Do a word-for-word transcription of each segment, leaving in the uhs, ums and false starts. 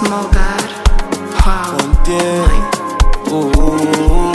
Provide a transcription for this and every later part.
Oh God, wow. Oh, oh, oh.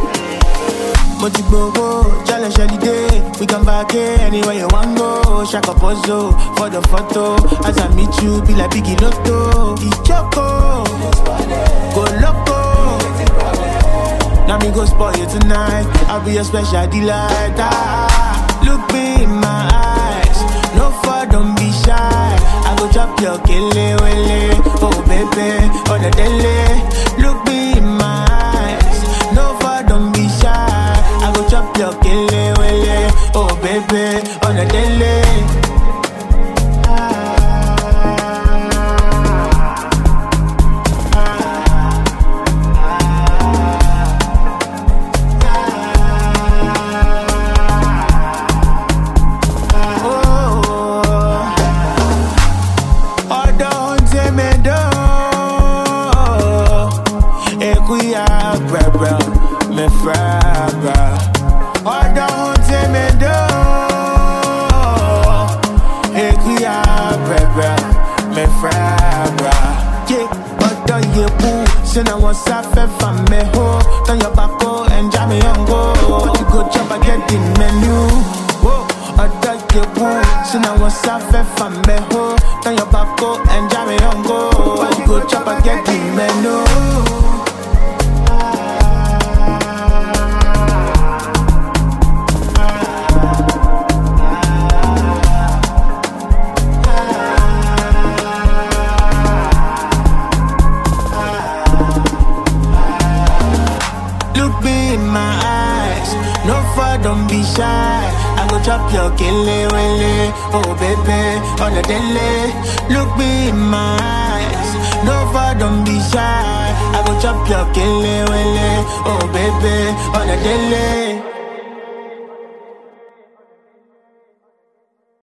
Motibogo, challenge any day. We come back here anywhere you want go. Shaka puzzle for the photo. As I meet you, be like Biggie Lotto. Ichoko, go loco. Now me go spoil you tonight. I'll be your special delight. Ah, look me in my eyes. No fur, don't be shy. I go drop your kele wele. Oh baby, on the dele. Look me in my eyes. No fur, don't be shy. I go drop your kele wele. Oh baby, on the dele. Me fraga, oh don't take me do. Equia, brother, me fraga. Yeah, but don't you boo? Send I want suffer from me ho. Turn your back go and jam me on go. But you go jump and get the menu. Whoa, I don't you boo? Send I want suffer from me ho. Turn your back go and jam me on go. But you go jump and get the menu. Don't be shy, I go drop your kele wele. Oh baby, on the dele. Look me in my eyes. No far, don't be shy, I go drop your kele wele. Oh baby, on the dele.